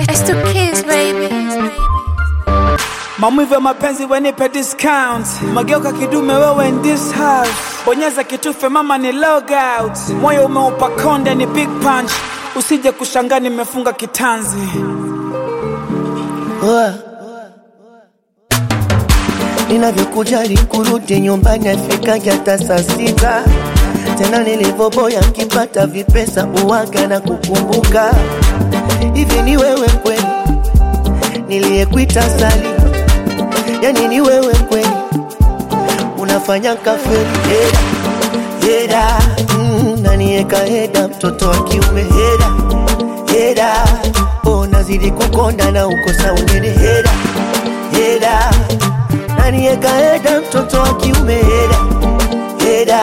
It's the kids, baby. Maumivu ya mapenzi wenipe discount. Mageuka kidume wewe in this house. Bonyeza kitufe mama ni log out. Moyo umeupa konde ni big punch. Usije kushangaa nimefunga kitanzi. Ninavyokujali kurudi nyumbani afika hata saa 6. Tena nilivoboya kipata vipesa uwaga na kukumbuka. Hivi ni wewe kweli niliyekuita sali? Yani ni wewe kweli unafanya kafeli? Heda nanieka heda mtoto wa kiume. Heda oh nazidi kukonda na ukosa unene. Heda nanieka heda mtoto wa kiume. Heda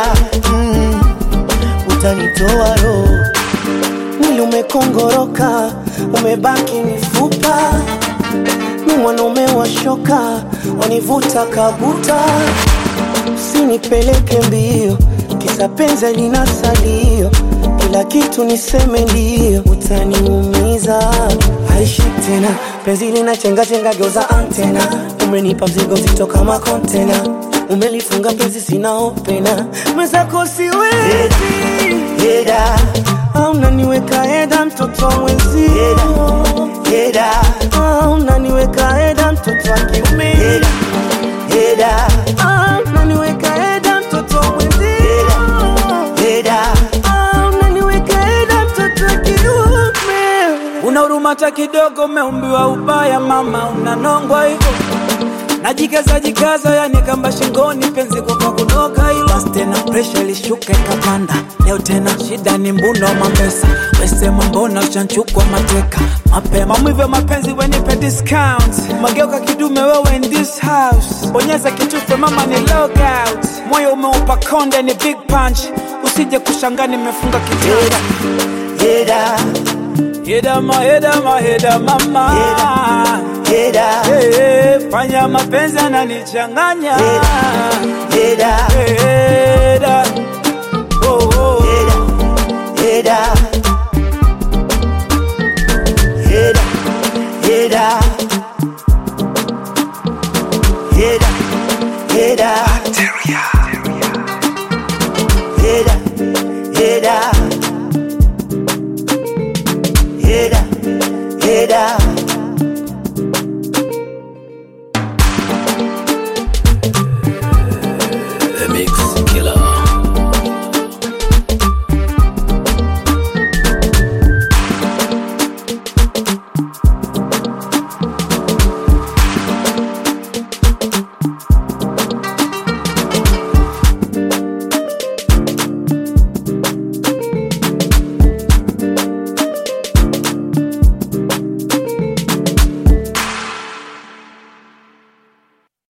utanitoa roho. Mwili umekongoroka umebaki mifupa. Ni mwanaume wa shoka wanivuta kabuta. Usinipeleke mbio kisa penzi linasalio. Kila kitu niseme ndio utaniumiza. Haishi tena penzi linachenga chenga geuza antena. Umenipa mzigo mzito kama container. Umelifunga penzi sina opena. Mwenzako siwezi. Heda unaniweka heda mtoto mwenzi. Heda unaniweka heda mtoto wa kiume. Heda unaniweka heda mtoto mwenzi. Heda unaniweka heda mtoto wa kiume. Una huruma hata kidogo, umeumbiwa ubaya mama, unanongwa hivyo. Najikaza yani kamba shingoni penzi kwa kunoka hilo. Basi tena pressure ilishuka ikapanda. Leo tena shida ni mbuno mambesa. Wesema mbona uchanchukwa mateka mapema. Maumivu ya mapenzi wenipe discount. Mageuka kidume wewe in this house. Bonyeza kitufe mama ni log out. Moyo umeupa konde ni big punch. Usije kushangaa nimefunga kitanda. Heda mama. Heda fanya mapenzi yananichanganya. Heda oh. Heda Heda